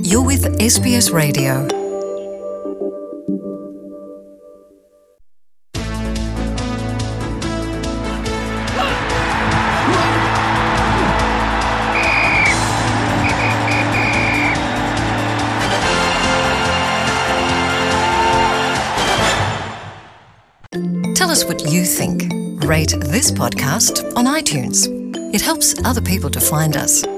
You're with SBS Radio. Tell us what you think. Rate this podcast on iTunes. It helps other people to find us.